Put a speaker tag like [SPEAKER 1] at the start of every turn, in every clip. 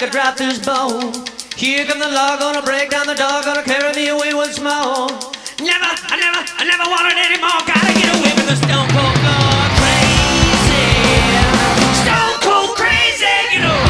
[SPEAKER 1] to drop this bone. Here come the law, gonna break down the door, gonna carry me away once more. I never wanted any more. Gotta get away with the stone cold blood crazy. Stone cold crazy, you know.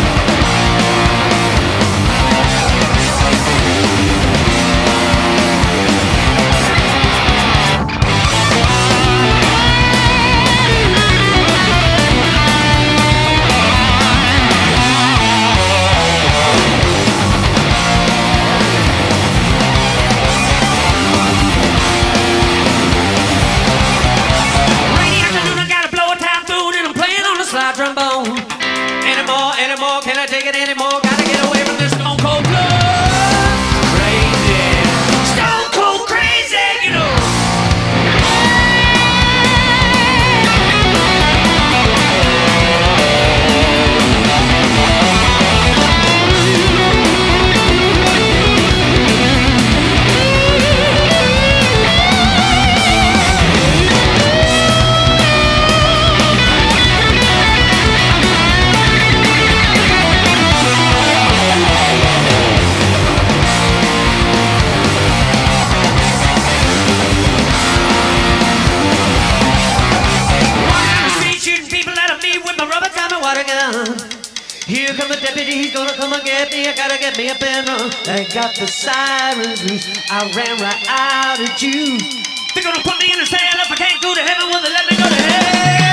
[SPEAKER 1] Trombone. Anymore, can I take it anymore? Gotta get away from this stone cold blood crazy. Stone cold crazy, you know. Here come the deputy, he's gonna come and get me. I gotta get me a banner. They got the sirens loose. I ran right out of June. They're gonna put me in a cell if I can't go to heaven. Will they let me go to hell?